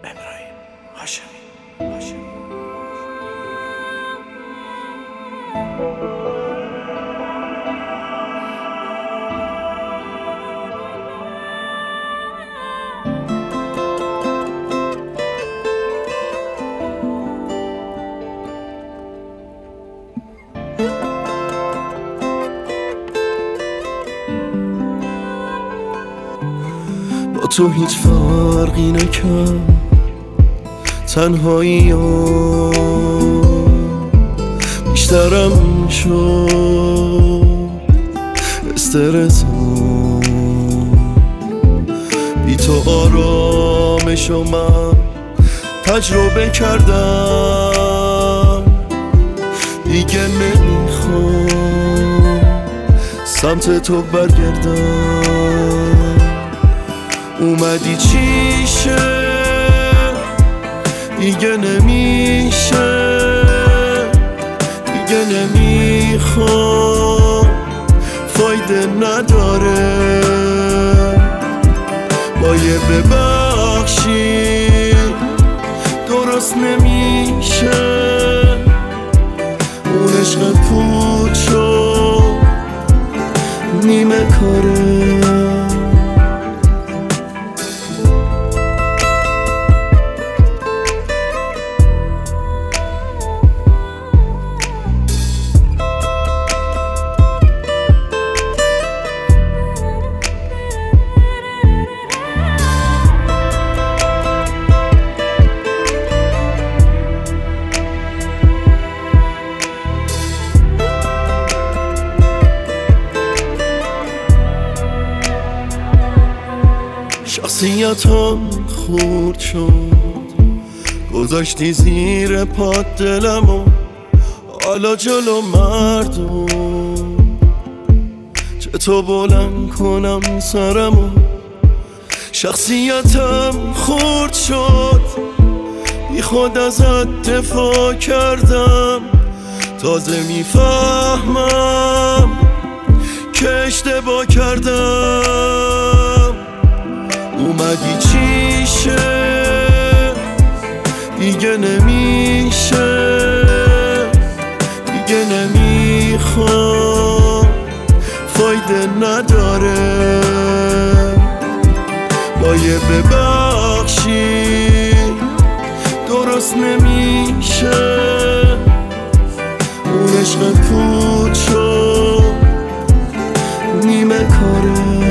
ابراهیم هاشمی. با تو هیچ فرقی نکرد تنهایی ها، بیشترم شد استرس ها. بی تو آرامشو من تجربه کردم، دیگه نمیخوام سمت تو برگردم. اومدی چیشه دیگه نمیشه، دیگه نمیخوام، فایده نداره. با یه ببخشی درست نمیشه، اون عشق پود شد نیمه کاره. شخصیتم خورد شد، گذاشتی زیر پات دلمو، حالا جلو مردم چطور بلند کنم سرمو. شخصیتم خورد شد، بی خود ازت دفاع کردم، تازه میفهمم که اشتباه کردم. اومدی چیشه دیگه نمیشه، دیگه نمیخوام، فایده نداره. با یه ببخشی درست نمیشه، اون عشق پود شد نیمه کاره.